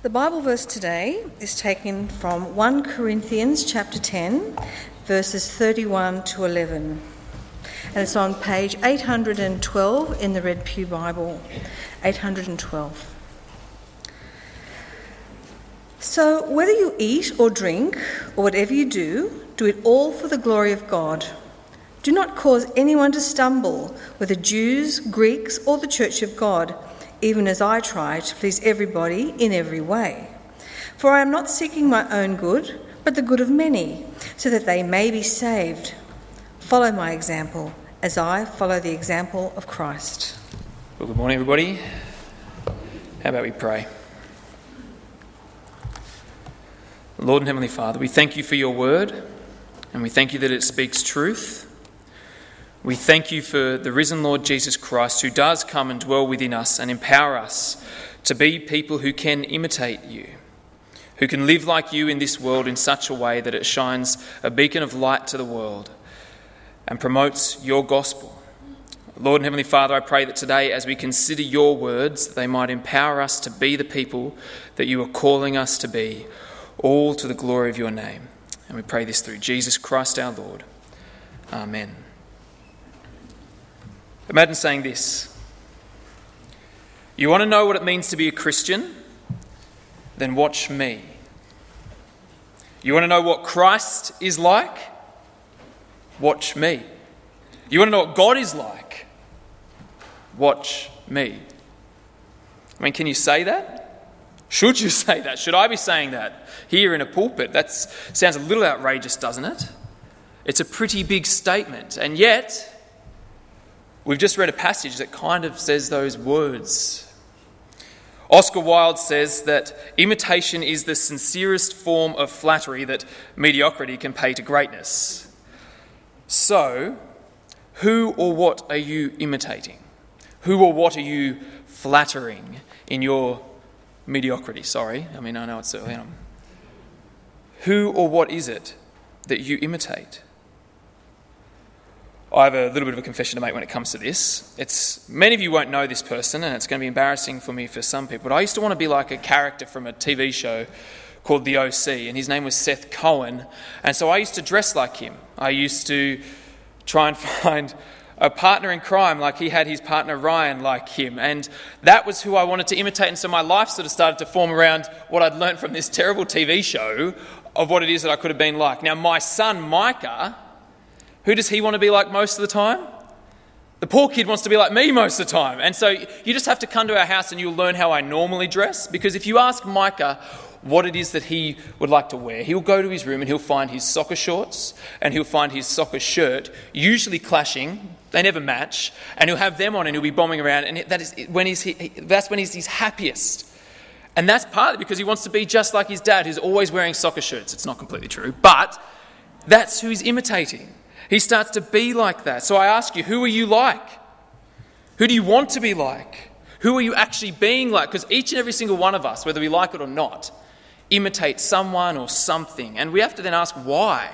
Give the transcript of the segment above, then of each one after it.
The Bible verse today is taken from 1 Corinthians chapter 10, verses 31 to 11. And it's on page 812 in the Red Pew Bible. 812. So whether you eat or drink, or whatever you do it all for the glory of God. Do not cause anyone to stumble, whether Jews, Greeks, or the church of God, even as I try to please everybody in every way. For I am not seeking my own good, but the good of many, so that they may be saved. Follow my example, as I follow the example of Christ. Well, good morning, everybody. How about we pray? Lord and Heavenly Father, we thank you for your word, and we thank you that it speaks truth. We thank you for the risen Lord Jesus Christ, who does come and dwell within us and empower us to be people who can imitate you, who can live like you in this world in such a way that it shines a beacon of light to the world and promotes your gospel. Lord and Heavenly Father, I pray that today, as we consider your words, they might empower us to be the people that you are calling us to be, all to the glory of your name. And we pray this through Jesus Christ our Lord. Amen. Imagine saying this: you want to know what it means to be a Christian? Then watch me. You want to know what Christ is like? Watch me. You want to know what God is like? Watch me. I mean, can you say that? Should you say that? Should I be saying that here in a pulpit? That sounds a little outrageous, doesn't it? It's a pretty big statement, and yet we've just read a passage that kind of says those words. Oscar Wilde says that imitation is the sincerest form of flattery that mediocrity can pay to greatness. So, who or what are you imitating? Who or what are you flattering in your mediocrity? I know it's early on. Who or what is it that you imitate? I have a little bit of a confession to make when it comes to this. Many of you won't know this person, and it's going to be embarrassing for me for some people, but I used to want to be like a character from a TV show called The OC, and his name was Seth Cohen, and so I used to dress like him. I used to try and find a partner in crime like he had his partner Ryan like him, and that was who I wanted to imitate, and so my life sort of started to form around what I'd learned from this terrible TV show of what it is that I could have been like. Now, my son Micah, who does he want to be like most of the time? The poor kid wants to be like me most of the time. And so you just have to come to our house and you'll learn how I normally dress. Because if you ask Micah what it is that he would like to wear, he'll go to his room and he'll find his soccer shorts and he'll find his soccer shirt, usually clashing. They never match. And he'll have them on and he'll be bombing around. And that's when he's his happiest. And that's partly because he wants to be just like his dad, who's always wearing soccer shirts. It's not completely true, but that's who he's imitating. He starts to be like that. So I ask you, who are you like? Who do you want to be like? Who are you actually being like? Because each and every single one of us, whether we like it or not, imitate someone or something. And we have to then ask why.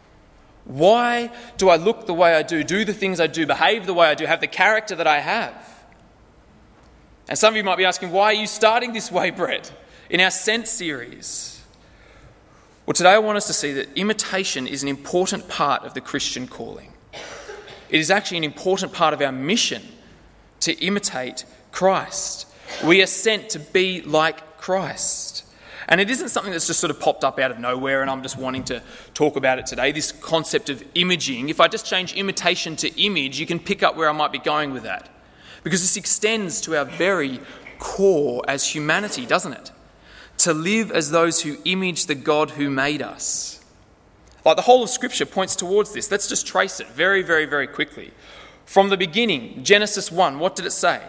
Why do I look the way I do the things I do, behave the way I do, have the character that I have? And some of you might be asking, why are you starting this way, Brett, in our Sent series? Well, today I want us to see that imitation is an important part of the Christian calling. It is actually an important part of our mission to imitate Christ. We are sent to be like Christ. And it isn't something that's just sort of popped up out of nowhere and I'm just wanting to talk about it today. This concept of imaging, if I just change imitation to image, you can pick up where I might be going with that. Because this extends to our very core as humanity, doesn't it? To live as those who image the God who made us. Like the whole of Scripture points towards this. Let's just trace it very, very, very quickly. From the beginning, Genesis 1, what did it say?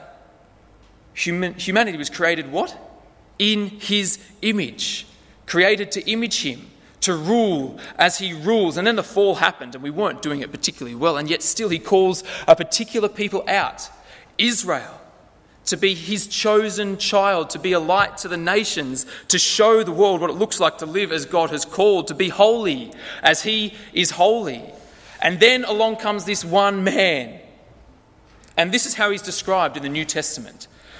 Humanity was created what? In his image. Created to image him, to rule as he rules. And then the fall happened and we weren't doing it particularly well. And yet still he calls a particular people out, Israel, to be his chosen child, to be a light to the nations, to show the world what it looks like to live as God has called, to be holy as he is holy. And then along comes this one man. And this is how he's described in the New Testament.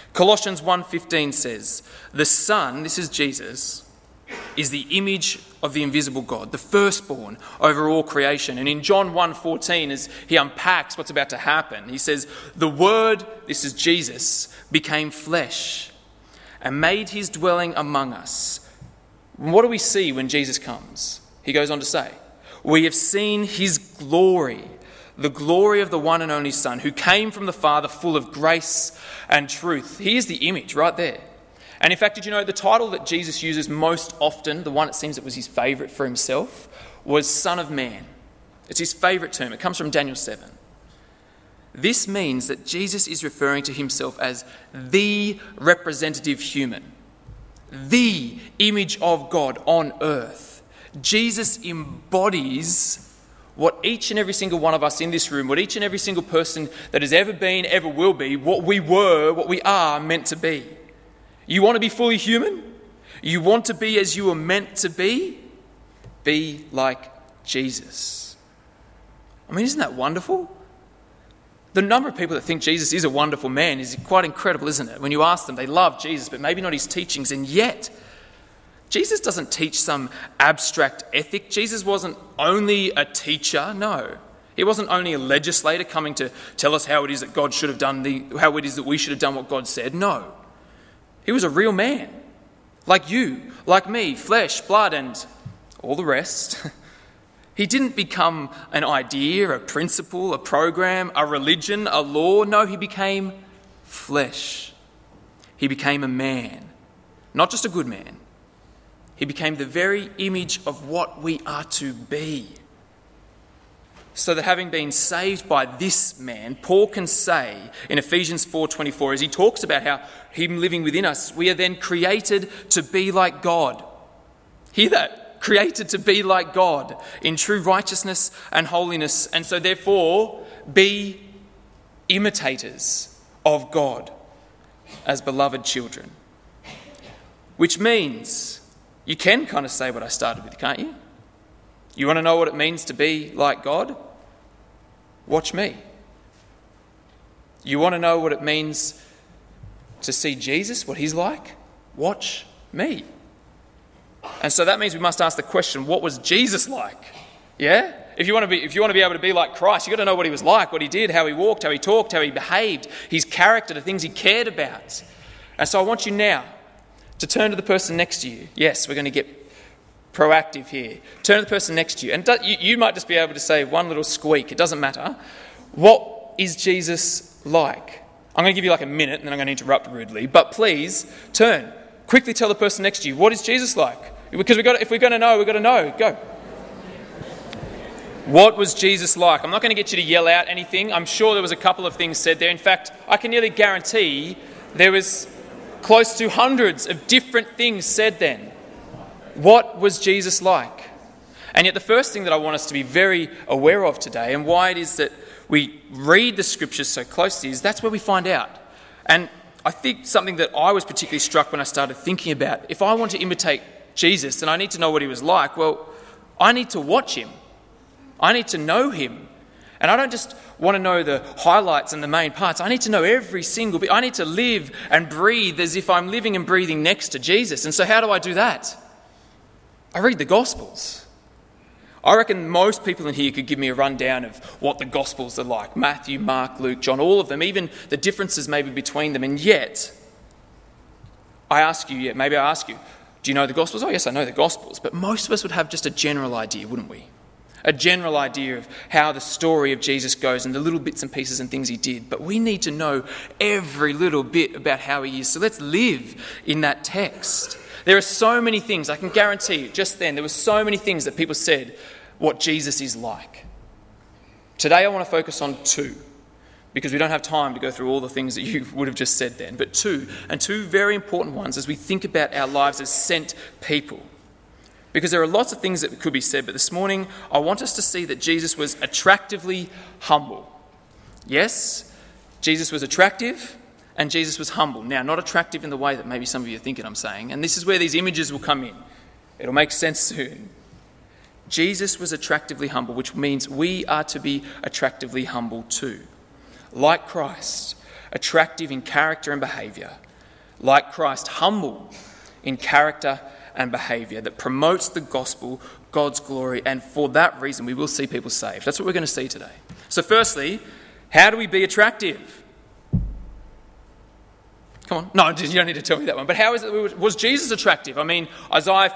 Colossians 1:15 says, the Son, this is Jesus, is the image of the invisible God, the firstborn over all creation. And in John 1:14, as he unpacks what's about to happen, he says, the Word, this is Jesus, became flesh and made his dwelling among us. What do we see when Jesus comes? He goes on to say, we have seen his glory, the glory of the one and only Son, who came from the Father full of grace and truth. He is the image right there. And in fact, did you know the title that Jesus uses most often, the one it seems that was his favourite for himself, was Son of Man. It's his favourite term. It comes from Daniel 7. This means that Jesus is referring to himself as the representative human, the image of God on earth. Jesus embodies what each and every single one of us in this room, what each and every single person that has ever been, ever will be, what we were, what we are meant to be. You want to be fully human? You want to be as you were meant to be? Be like Jesus. I mean, isn't that wonderful? The number of people that think Jesus is a wonderful man is quite incredible, isn't it? When you ask them, they love Jesus, but maybe not his teachings. And yet, Jesus doesn't teach some abstract ethic. Jesus wasn't only a teacher, no. He wasn't only a legislator coming to tell us how it is that God should have done, how it is that we should have done what God said, no. He was a real man, like you, like me, flesh, blood, and all the rest. He didn't become an idea, a principle, a program, a religion, a law. No, he became flesh. He became a man, not just a good man. He became the very image of what we are to be. So that having been saved by this man, Paul can say in Ephesians 4:24, as he talks about how him living within us, we are then created to be like God. Hear that? Created to be like God in true righteousness and holiness. And so therefore, be imitators of God as beloved children. Which means, you can kind of say what I started with, can't you? You want to know what it means to be like God? Watch me. You want to know what it means to see Jesus, what he's like? Watch me. And so that means we must ask the question, what was Jesus like? Yeah? If you want to be able to be like Christ, you've got to know what he was like, what he did, how he walked, how he talked, how he behaved, his character, the things he cared about. And so I want you now to turn to the person next to you. Yes, we're going to get proactive here. Turn to the person next to you. And you might just be able to say one little squeak. It doesn't matter. What is Jesus like? I'm going to give you like a minute and then I'm going to interrupt rudely. But please, turn. Quickly tell the person next to you, what is Jesus like? Because if we're going to know, we've got to know. Go. What was Jesus like? I'm not going to get you to yell out anything. I'm sure there was a couple of things said there. In fact, I can nearly guarantee there was close to hundreds of different things said then. What was Jesus like? And yet the first thing that I want us to be very aware of today, and why it is that we read the scriptures so closely, is that's where we find out. And I think something that I was particularly struck when I started thinking about, if I want to imitate Jesus and I need to know what he was like, well, I need to watch him. I need to know him. And I don't just want to know the highlights and the main parts. I need to know every single bit. I need to live and breathe as if I'm living and breathing next to Jesus. And so how do I do that? I read the Gospels. I reckon most people in here could give me a rundown of what the Gospels are like. Matthew, Mark, Luke, John, all of them, even the differences maybe between them. And yet, maybe I ask you, do you know the Gospels? Oh, yes, I know the Gospels. But most of us would have just a general idea, wouldn't we? A general idea of how the story of Jesus goes and the little bits and pieces and things he did. But we need to know every little bit about how he is. So let's live in that text. There are so many things, I can guarantee you, just then, there were so many things that people said what Jesus is like. Today I want to focus on two, because we don't have time to go through all the things that you would have just said then, but two very important ones as we think about our lives as sent people. Because there are lots of things that could be said, but this morning I want us to see that Jesus was attractively humble. Yes, Jesus was attractive, and Jesus was humble. Now, not attractive in the way that maybe some of you are thinking I'm saying, and this is where these images will come in. It'll make sense soon. Jesus was attractively humble, which means we are to be attractively humble too. Like Christ, attractive in character and behaviour, like Christ, humble in character and behaviour, that promotes the gospel, God's glory, and for that reason we will see people saved. That's what we're going to see today. So firstly, how do we be attractive? Come on. No, you don't need to tell me that one. But how is it? Was Jesus attractive? I mean, Isaiah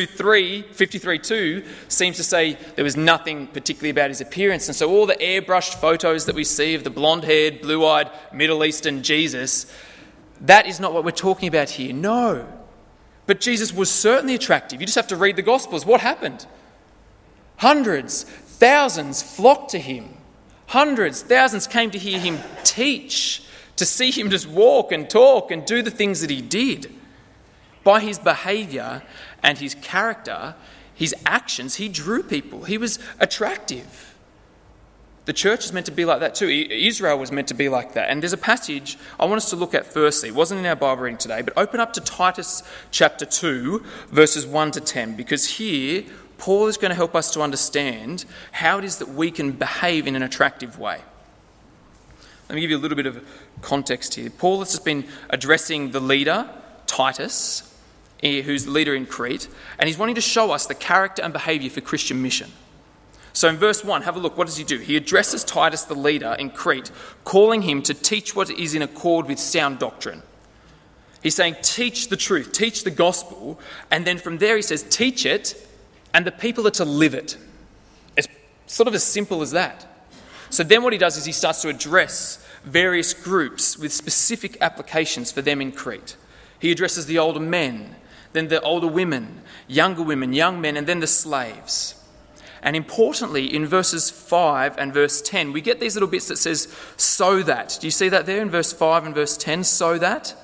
53:2 seems to say there was nothing particularly about his appearance. And so all the airbrushed photos that we see of the blonde-haired, blue-eyed, Middle Eastern Jesus, that is not what we're talking about here. No. But Jesus was certainly attractive. You just have to read the Gospels. What happened? Hundreds, thousands flocked to him. Hundreds, thousands came to hear him teach, to see him just walk and talk and do the things that he did. By his behaviour and his character, his actions, he drew people. He was attractive. The church is meant to be like that too. Israel was meant to be like that. And there's a passage I want us to look at firstly. It wasn't in our Bible reading today, but open up to Titus chapter 2, verses 1 to 10, because here Paul is going to help us to understand how it is that we can behave in an attractive way. Let me give you a little bit of context here. Paul has just been addressing the leader, Titus, who's the leader in Crete, and he's wanting to show us the character and behaviour for Christian mission. So in verse 1, have a look. What does he do? He addresses Titus, the leader in Crete, calling him to teach what is in accord with sound doctrine. He's saying, teach the truth, teach the gospel, and then from there he says, teach it, and the people are to live it. It's sort of as simple as that. So then what he does is he starts to address various groups with specific applications for them in Crete. He addresses the older men, then the older women, young men, and then the slaves. And importantly, in verses 5 and verse 10, we get these little bits that says, so that. Do you see that there in verse 5 and verse 10, so that?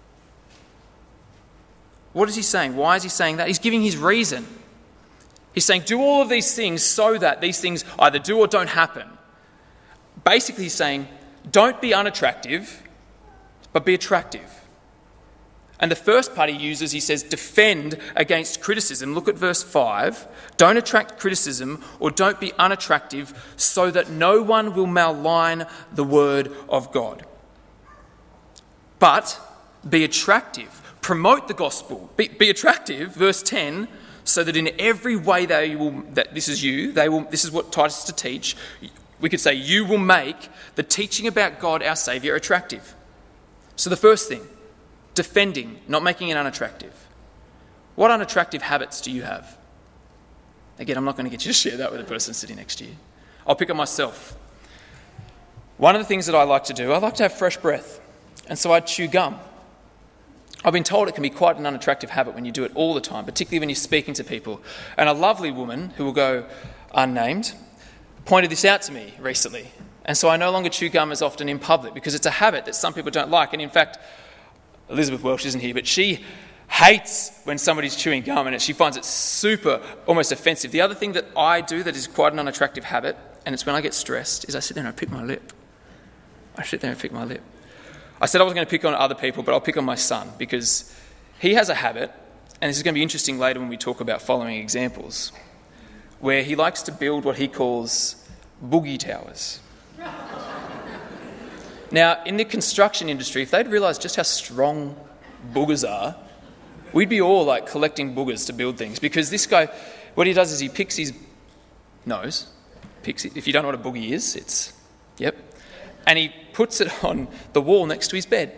What is he saying? Why is he saying that? He's giving his reason. He's saying, do all of these things so that these things either do or don't happen. Basically, he's saying, don't be unattractive, but be attractive. And the first part he uses, he says, defend against criticism. Look at verse 5. Don't attract criticism or don't be unattractive so that no one will malign the word of God. But be attractive. Promote the gospel. Be attractive, verse 10, so that in every way this is what Titus is to teach. We could say you will make the teaching about God, our Saviour, attractive. So the first thing, defending, not making it unattractive. What unattractive habits do you have? Again, I'm not going to get you to share that with the person sitting next to you. I'll pick on myself. One of the things that I like to do, I like to have fresh breath. And so I chew gum. I've been told it can be quite an unattractive habit when you do it all the time, particularly when you're speaking to people. And a lovely woman, who will go unnamed, pointed this out to me recently. And so I no longer chew gum as often in public because it's a habit that some people don't like. And in fact, Elizabeth Welsh isn't here, but she hates when somebody's chewing gum and she finds it super, almost offensive. The other thing that I do that is quite an unattractive habit, and it's when I get stressed, is I sit there and I pick my lip. I said I was going to pick on other people, but I'll pick on my son because he has a habit, and this is going to be interesting later when we talk about following examples, where he likes to build what he calls boogie towers. Now, in the construction industry, if they'd realised just how strong boogers are, we'd be all like collecting boogers to build things. Because this guy, what he does is he picks his nose, if you don't know what a boogie is, and he puts it on the wall next to his bed.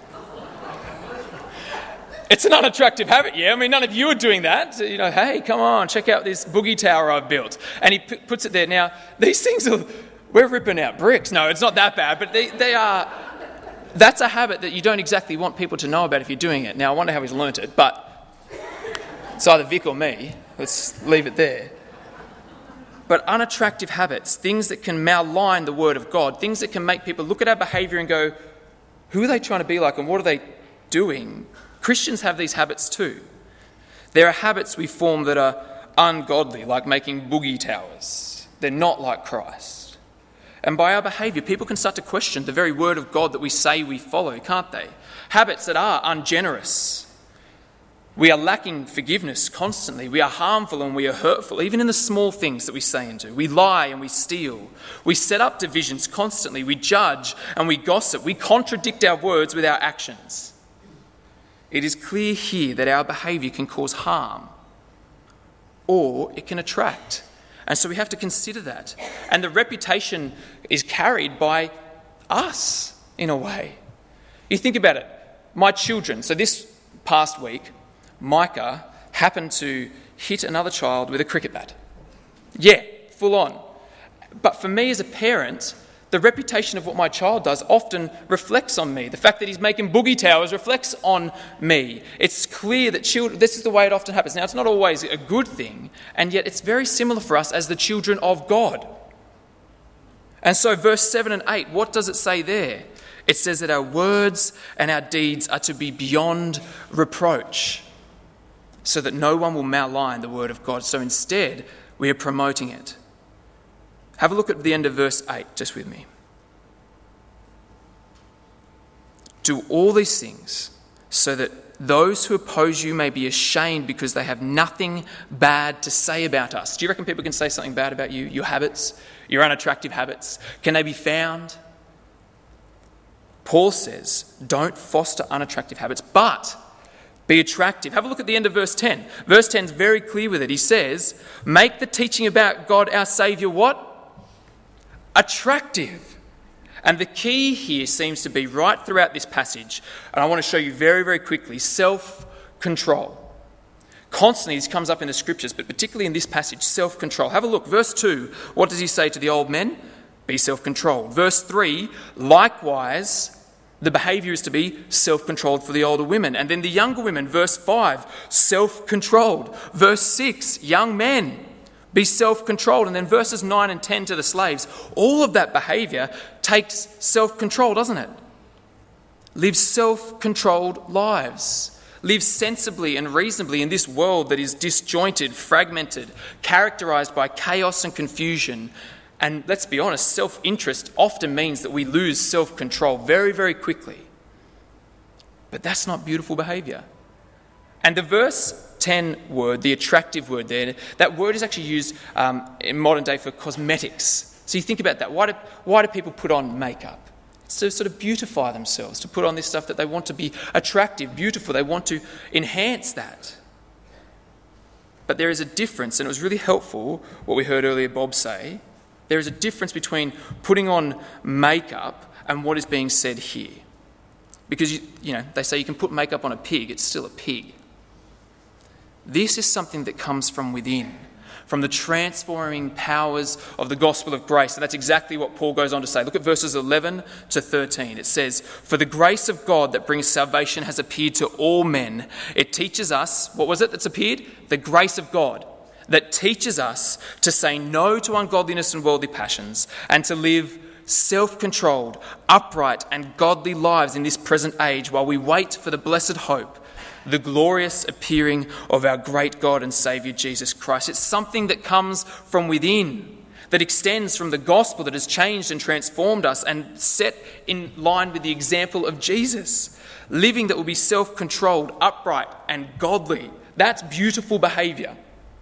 It's an unattractive habit, yeah? I mean, none of you are doing that. So, hey, come on, check out this boogie tower I've built. And he puts it there. Now, these things we're ripping out bricks. No, it's not that bad, but they are... That's a habit that you don't exactly want people to know about if you're doing it. Now, I wonder how he's learnt it, but it's either Vic or me. Let's leave it there. But unattractive habits, things that can malign the word of God, things that can make people look at our behaviour and go, who are they trying to be like and what are they doing? Christians have these habits too. There are habits we form that are ungodly, like making boogie towers. They're not like Christ. And by our behaviour, people can start to question the very word of God that we say we follow, can't they? Habits that are ungenerous. We are lacking forgiveness constantly. We are harmful and we are hurtful, even in the small things that we say and do. We lie and we steal. We set up divisions constantly. We judge and we gossip. We contradict our words with our actions. It is clear here that our behaviour can cause harm or it can attract. And so we have to consider that. And the reputation is carried by us in a way. You think about it. My children, so this past week, Micah happened to hit another child with a cricket bat. Yeah, full on. But for me as a parent, the reputation of what my child does often reflects on me. The fact that he's making boogie towers reflects on me. It's clear that this is the way it often happens. Now, it's not always a good thing, and yet it's very similar for us as the children of God. And so verse 7 and 8, what does it say there? It says that our words and our deeds are to be beyond reproach, so that no one will malign the word of God. So instead, we are promoting it. Have a look at the end of verse 8, just with me. Do all these things so that those who oppose you may be ashamed because they have nothing bad to say about us. Do you reckon people can say something bad about you? Your habits, your unattractive habits? Can they be found? Paul says, don't foster unattractive habits, but be attractive. Have a look at the end of verse 10. Verse 10 is very clear with it. He says, make the teaching about God our Saviour what? Attractive. And the key here seems to be right throughout this passage, and I want to show you very, very quickly, self-control. Constantly this comes up in the scriptures, but particularly in this passage, self-control. Have a look. Verse 2, what does he say to the old men? Be self-controlled. Verse 3, likewise, the behaviour is to be self-controlled for the older women. And then the younger women, verse 5, self-controlled. Verse 6, young men, be self-controlled. And then verses 9 and 10 to the slaves. All of that behaviour takes self-control, doesn't it? Live self-controlled lives. Live sensibly and reasonably in this world that is disjointed, fragmented, characterised by chaos and confusion. And let's be honest, self-interest often means that we lose self-control very, very quickly. But that's not beautiful behaviour. And the verse 10 word, the attractive word there, that word is actually used in modern day for cosmetics. So you think about that. Why do people put on makeup? It's to sort of beautify themselves, to put on this stuff that they want to be attractive, beautiful. They want to enhance that. But there is a difference, and it was really helpful what we heard earlier Bob say. There is a difference between putting on makeup and what is being said here. Because, they say you can put makeup on a pig, it's still a pig. This is something that comes from within, from the transforming powers of the gospel of grace. And that's exactly what Paul goes on to say. Look at verses 11 to 13. It says, for the grace of God that brings salvation has appeared to all men. It teaches us, what was it that's appeared? The grace of God that teaches us to say no to ungodliness and worldly passions and to live self-controlled, upright and godly lives in this present age while we wait for the blessed hope, the glorious appearing of our great God and Saviour Jesus Christ. It's something that comes from within, that extends from the gospel that has changed and transformed us and set in line with the example of Jesus. Living that will be self-controlled, upright and godly. That's beautiful behaviour.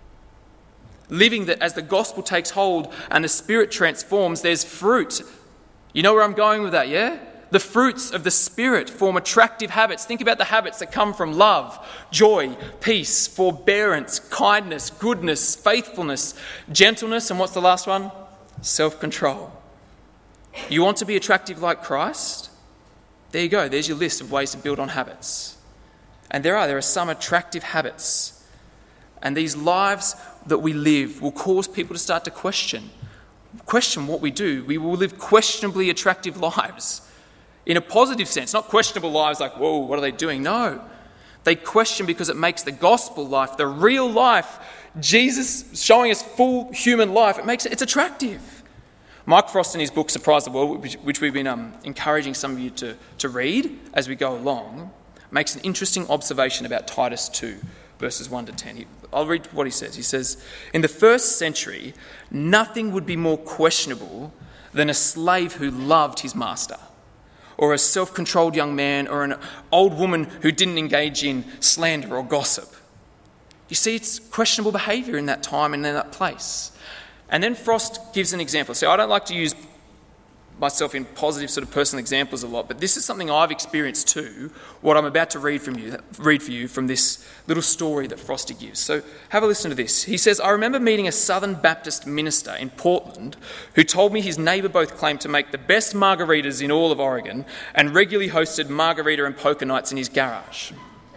Living that as the gospel takes hold and the Spirit transforms, there's fruit. You know where I'm going with that, yeah? The fruits of the Spirit form attractive habits. Think about the habits that come from love, joy, peace, forbearance, kindness, goodness, faithfulness, gentleness, and what's the last one? Self-control. You want to be attractive like Christ? There you go. There's your list of ways to build on habits. And there are some attractive habits. And these lives that we live will cause people to start to question what we do. We will live questionably attractive lives. In a positive sense, not questionable lives like, whoa, what are they doing? No. They question because it makes the gospel life, the real life, Jesus showing us full human life, it's attractive. Mark Frost in his book, Surprise the World, which we've been encouraging some of you to read as we go along, makes an interesting observation about Titus 2, verses 1 to 10. I'll read what he says. He says, in the first century, nothing would be more questionable than a slave who loved his master, or a self-controlled young man, or an old woman who didn't engage in slander or gossip. You see, it's questionable behaviour in that time and in that place. And then Frost gives an example. So I don't like to use myself in positive sort of personal examples a lot, but this is something I've experienced too, what I'm about to read for you from this little story that Frosty gives. So have a listen to this. He says, I remember meeting a Southern Baptist minister in Portland who told me his neighbour both claimed to make the best margaritas in all of Oregon and regularly hosted margarita and poker nights in his garage.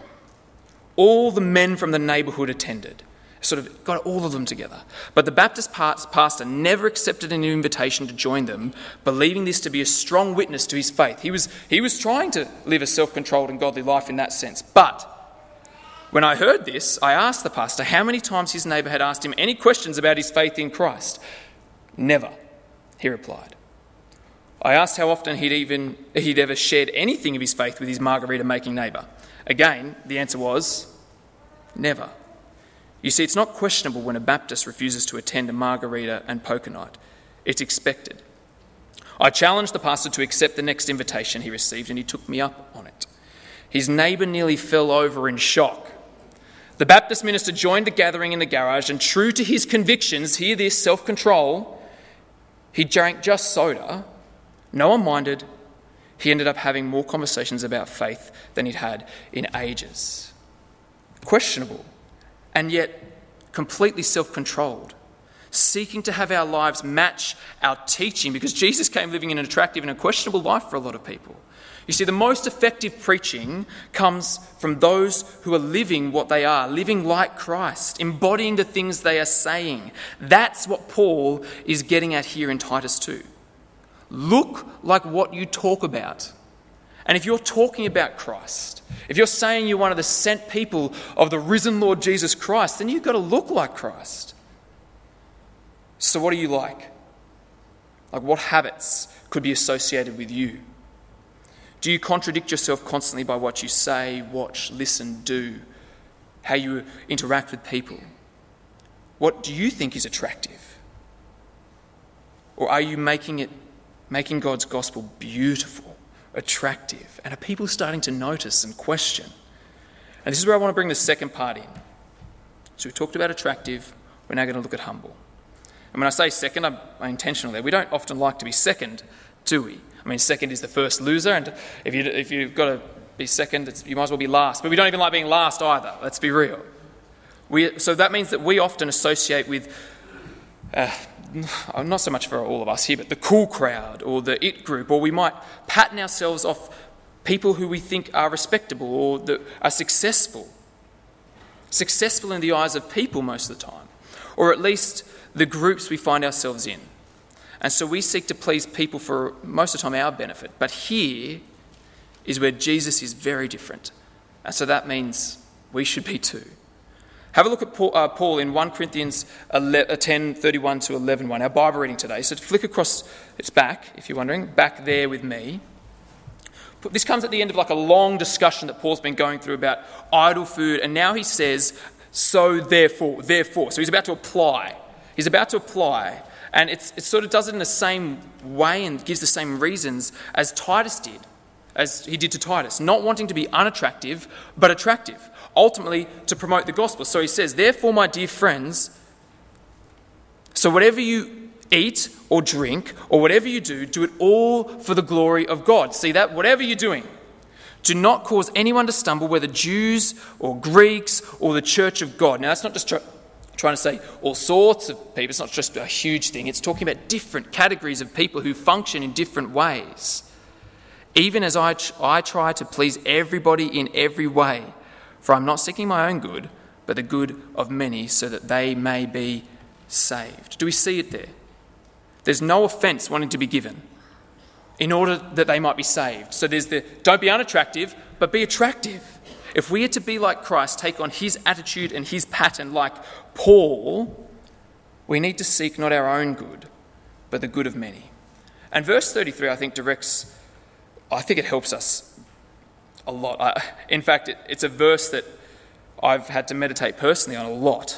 All the men from the neighbourhood attended. Sort of got all of them together. But the Baptist pastor never accepted an invitation to join them, believing this to be a strong witness to his faith. He was trying to live a self-controlled and godly life in that sense. But when I heard this, I asked the pastor how many times his neighbour had asked him any questions about his faith in Christ. Never, he replied. I asked how often he'd ever shared anything of his faith with his margarita-making neighbour. Again, the answer was never. You see, it's not questionable when a Baptist refuses to attend a margarita and poker night. It's expected. I challenged the pastor to accept the next invitation he received, and he took me up on it. His neighbour nearly fell over in shock. The Baptist minister joined the gathering in the garage, and true to his convictions, hear this, self-control, he drank just soda. No one minded. He ended up having more conversations about faith than he'd had in ages. Questionable. And yet completely self-controlled, seeking to have our lives match our teaching, because Jesus came living an attractive and a questionable life for a lot of people. You see, the most effective preaching comes from those who are living what they are, living like Christ, embodying the things they are saying. That's what Paul is getting at here in Titus 2. Look like what you talk about. And if you're talking about Christ, if you're saying you're one of the sent people of the risen Lord Jesus Christ, then you've got to look like Christ. So what are you like? Like, what habits could be associated with you? Do you contradict yourself constantly by what you say, watch, listen, do, how you interact with people? What do you think is attractive? Or are you making God's gospel beautiful, attractive, and are people starting to notice and question? And this is where I want to bring the second part in. So we talked about attractive, we're now going to look at humble. And when I say second, I'm intentional there. We don't often like to be second, do we? I mean, second is the first loser, and if you've got to be second, you might as well be last. But we don't even like being last either, let's be real. So that means that we often associate with, not so much for all of us here, but the cool crowd or the it group, or we might pattern ourselves off people who we think are respectable or that are successful in the eyes of people most of the time, or at least the groups we find ourselves in. And so we seek to please people for most of the time our benefit. But here is where Jesus is very different. And so that means we should be too. Have a look at Paul in 1 Corinthians 10:31 to 11:1, our Bible reading today. So to flick across, it's back, if you're wondering, back there with me. But this comes at the end of like a long discussion that Paul's been going through about idol food. And now he says, so therefore. So he's about to apply. And it sort of does it in the same way and gives the same reasons as Titus did, as he did to Titus, not wanting to be unattractive, but attractive, ultimately to promote the gospel. So he says, therefore, my dear friends, so whatever you eat or drink or whatever you do it all for the glory of God. See that? Whatever you're doing, do not cause anyone to stumble, whether Jews or Greeks or the church of God. Now, that's not just trying to say all sorts of people. It's not just a huge thing. It's talking about different categories of people who function in different ways. Even as I try to please everybody in every way, for I'm not seeking my own good, but the good of many, so that they may be saved. Do we see it there? There's no offence wanting to be given in order that they might be saved. So there's don't be unattractive, but be attractive. If we are to be like Christ, take on his attitude and his pattern like Paul, we need to seek not our own good, but the good of many. And verse 33, I think it helps us a lot. In fact, it's a verse that I've had to meditate personally on a lot.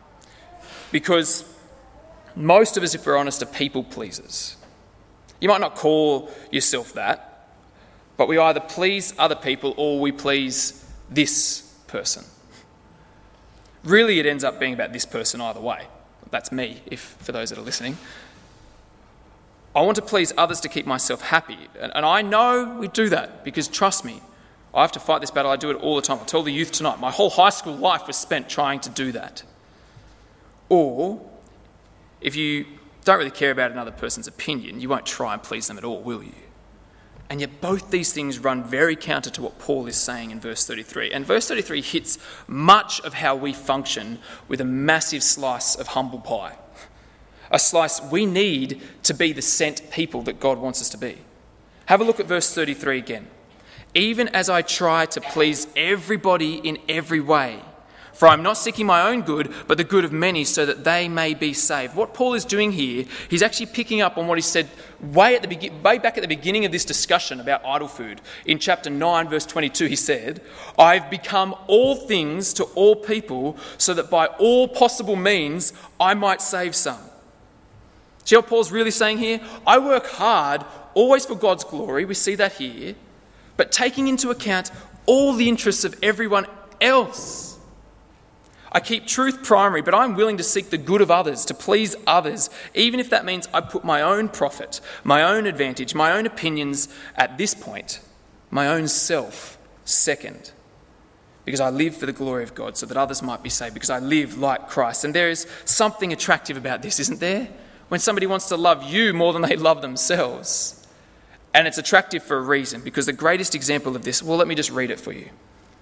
Because most of us, if we're honest, are people pleasers. You might not call yourself that, but we either please other people or we please this person. Really, it ends up being about this person either way. That's me, for those that are listening. I want to please others to keep myself happy. And I know we do that because, trust me, I have to fight this battle. I do it all the time. I tell the youth tonight, my whole high school life was spent trying to do that. Or, if you don't really care about another person's opinion, you won't try and please them at all, will you? And yet both these things run very counter to what Paul is saying in verse 33. And verse 33 hits much of how we function with a massive slice of humble pie. A slice we need to be the sent people that God wants us to be. Have a look at verse 33 again. Even as I try to please everybody in every way, for I'm not seeking my own good, but the good of many, so that they may be saved. What Paul is doing here, he's actually picking up on what he said way back at the beginning of this discussion about idol food. In chapter 9, verse 22, he said, I've become all things to all people, so that by all possible means I might save some. See what Paul's really saying here? I work hard, always for God's glory. We see that here. But taking into account all the interests of everyone else. I keep truth primary, but I'm willing to seek the good of others, to please others, even if that means I put my own profit, my own advantage, my own opinions at this point, my own self second. Because I live for the glory of God so that others might be saved, because I live like Christ. And there is something attractive about this, isn't there? When somebody wants to love you more than they love themselves. And it's attractive for a reason, because the greatest example of this, well, let me just read it for you.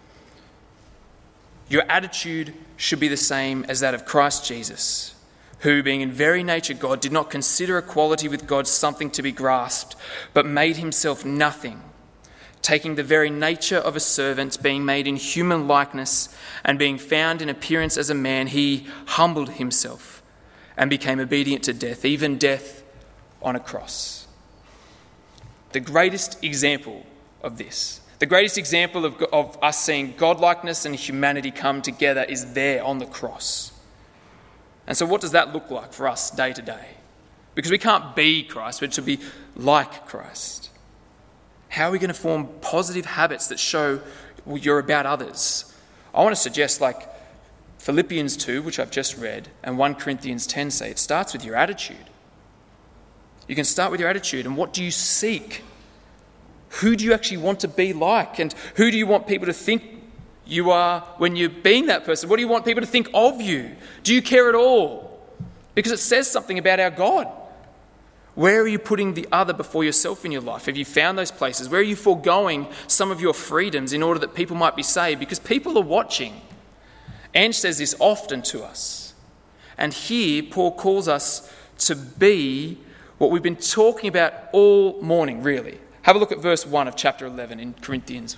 Your attitude should be the same as that of Christ Jesus, who, being in very nature God, did not consider equality with God something to be grasped, but made himself nothing, taking the very nature of a servant, being made in human likeness, and being found in appearance as a man, he humbled himself and became obedient to death, even death on a cross. The greatest example of this, the greatest example of us seeing godlikeness and humanity come together is there on the cross. And so what does that look like for us day to day? Because we can't be Christ, we're to be like Christ. How are we going to form positive habits that show you're about others? I want to suggest, like Philippians 2, which I've just read, and 1 Corinthians 10 say, it starts with your attitude. You can start with your attitude. And what do you seek? Who do you actually want to be like? And who do you want people to think you are when you're being that person? What do you want people to think of you? Do you care at all? Because it says something about our God. Where are you putting the other before yourself in your life? Have you found those places? Where are you foregoing some of your freedoms in order that people might be saved? Because people are watching. Ange says this often to us. And here Paul calls us to be what we've been talking about all morning, really. Have a look at verse 1 of chapter 11 in Corinthians.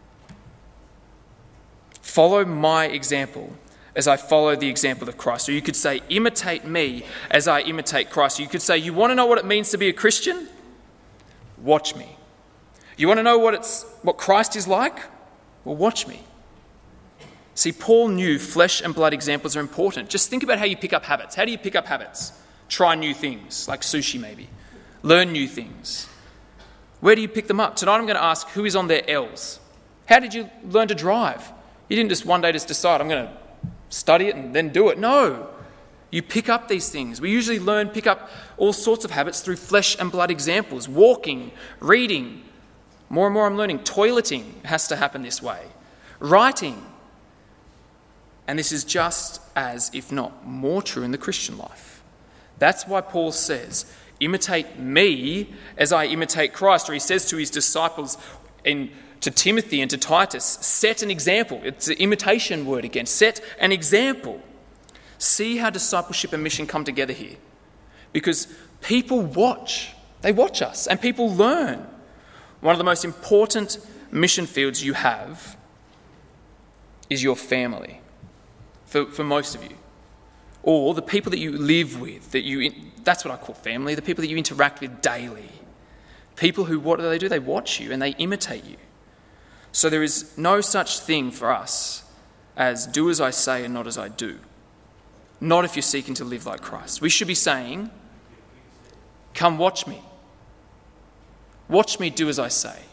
Follow my example as I follow the example of Christ. Or you could say, imitate me as I imitate Christ. Or you could say, you want to know what it means to be a Christian? Watch me. You want to know what Christ is like? Well, watch me. See, Paul knew flesh and blood examples are important. Just think about how you pick up habits. How do you pick up habits? Try new things, like sushi maybe. Learn new things. Where do you pick them up? Tonight I'm going to ask who is on their L's. How did you learn to drive? You didn't just one day just decide, I'm going to study it and then do it. No. You pick up these things. We usually pick up all sorts of habits through flesh and blood examples. Walking, reading. More and more I'm learning. Toileting has to happen this way. Writing. And this is just as, if not more true in the Christian life. That's why Paul says, imitate me as I imitate Christ. Or he says to his disciples, to Timothy and to Titus, set an example. It's an imitation word again. Set an example. See how discipleship and mission come together here. Because people watch. They watch us and people learn. One of the most important mission fields you have is your family. For most of you. Or the people that you live with, that's what I call family, the people that you interact with daily. People who, what do? They watch you and they imitate you. So there is no such thing for us as do as I say and not as I do. Not if you're seeking to live like Christ. We should be saying, come watch me. Watch me do as I say.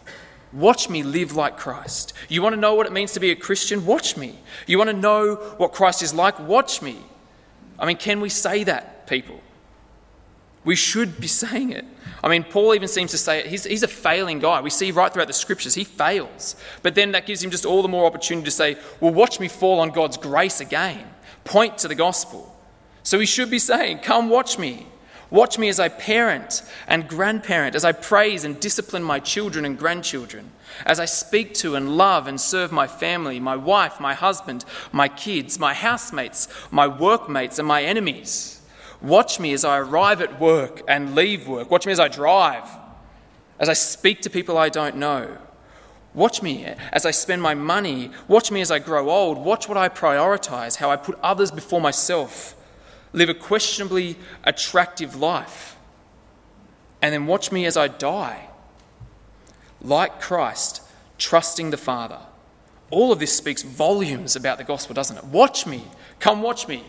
Watch me live like Christ. You want to know what it means to be a Christian? Watch me. You want to know what Christ is like? Watch me. I mean, can we say that, people? We should be saying it. I mean, Paul even seems to say it. He's a failing guy. We see right throughout the scriptures, he fails. But then that gives him just all the more opportunity to say, well, watch me fall on God's grace again. Point to the gospel. So he should be saying, come watch me. Watch me as I parent and grandparent, as I praise and discipline my children and grandchildren, as I speak to and love and serve my family, my wife, my husband, my kids, my housemates, my workmates and my enemies. Watch me as I arrive at work and leave work. Watch me as I drive, as I speak to people I don't know. Watch me as I spend my money. Watch me as I grow old. Watch what I prioritise, how I put others before myself. Live a questionably attractive life. And then watch me as I die. Like Christ, trusting the Father. All of this speaks volumes about the gospel, doesn't it? Watch me. Come watch me.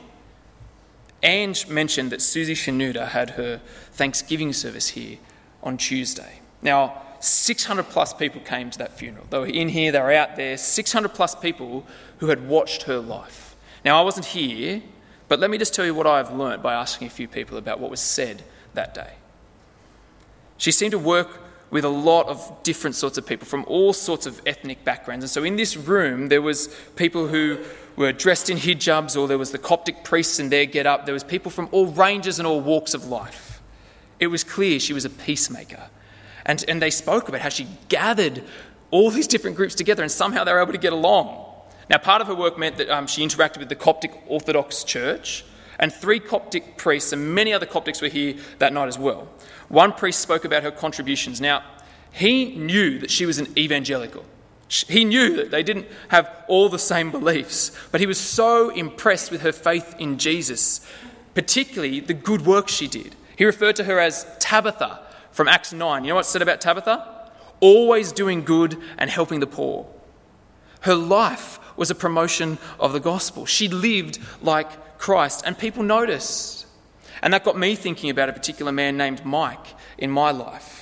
Ange mentioned that Susie Shanuda had her Thanksgiving service here on Tuesday. Now, 600 plus people came to that funeral. They were in here, they were out there, 600 plus people who had watched her life. Now, I wasn't here, but let me just tell you what I've learnt by asking a few people about what was said that day. She seemed to work with a lot of different sorts of people from all sorts of ethnic backgrounds. And so in this room, there was people who were dressed in hijabs, or there was the Coptic priests in their get-up. There was people from all ranges and all walks of life. It was clear she was a peacemaker. And they spoke about how she gathered all these different groups together and somehow they were able to get along. Now, part of her work meant that she interacted with the Coptic Orthodox Church, and 3 Coptic priests and many other Coptics were here that night as well. One priest spoke about her contributions. Now, he knew that she was an evangelical. He knew that they didn't have all the same beliefs, but he was so impressed with her faith in Jesus, particularly the good work she did. He referred to her as Tabitha from Acts 9. You know what's said about Tabitha? Always doing good and helping the poor. Her life was a promotion of the gospel. She lived like Christ, and people noticed. And that got me thinking about a particular man named Mike in my life.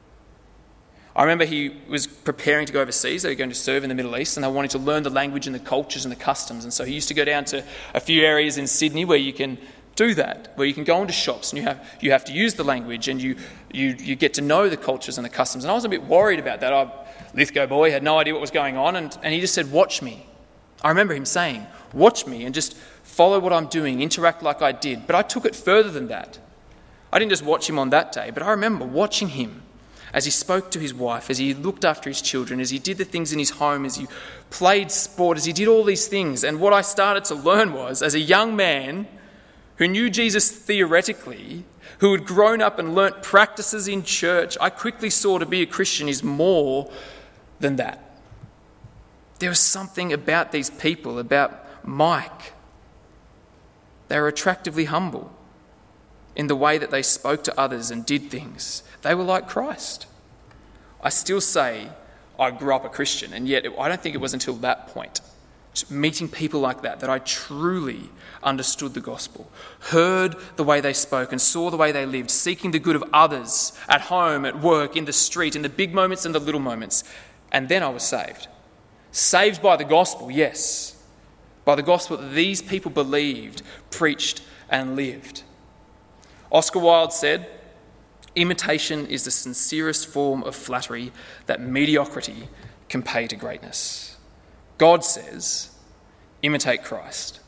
I remember he was preparing to go overseas. They were going to serve in the Middle East and they wanted to learn the language and the cultures and the customs. And so he used to go down to a few areas in Sydney where you can do that, where you can go into shops and you have to use the language and you get to know the cultures and the customs. And I was a bit worried about that. Lithgow boy had no idea what was going on, and he just said, watch me. I remember him saying, watch me and just follow what I'm doing, interact like I did. But I took it further than that. I didn't just watch him on that day, but I remember watching him as he spoke to his wife, as he looked after his children, as he did the things in his home, as he played sport, as he did all these things. And what I started to learn was, as a young man who knew Jesus theoretically, who had grown up and learnt practices in church, I quickly saw to be a Christian is more than that. There was something about these people, about Mike. They were attractively humble in the way that they spoke to others and did things. They were like Christ. I still say I grew up a Christian, and yet I don't think it was until that point, meeting people like that I truly understood the gospel, heard the way they spoke and saw the way they lived, seeking the good of others at home, at work, in the street, in the big moments and the little moments. And then I was saved. Saved by the gospel, yes. By the gospel that these people believed, preached and lived. Oscar Wilde said, imitation is the sincerest form of flattery that mediocrity can pay to greatness. God says, imitate Christ.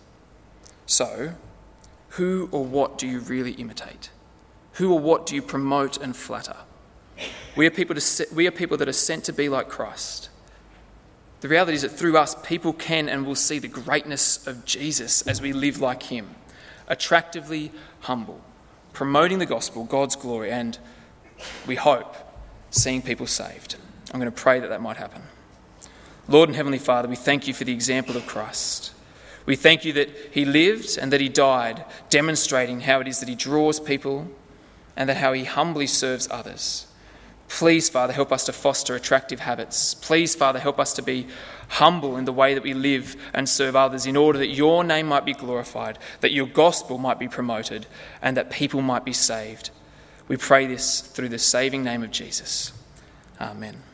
So, who or what do you really imitate? Who or what do you promote and flatter? We are people that are sent to be like Christ. The reality is that through us, people can and will see the greatness of Jesus as we live like him, attractively humble, promoting the gospel, God's glory, and we hope seeing people saved. I'm going to pray that might happen. Lord and Heavenly Father, we thank you for the example of Christ. We thank you that he lived and that he died, demonstrating how it is that he draws people and that how he humbly serves others. Please, Father, help us to foster attractive habits. Please, Father, help us to be humble in the way that we live and serve others in order that your name might be glorified, that your gospel might be promoted, and that people might be saved. We pray this through the saving name of Jesus. Amen.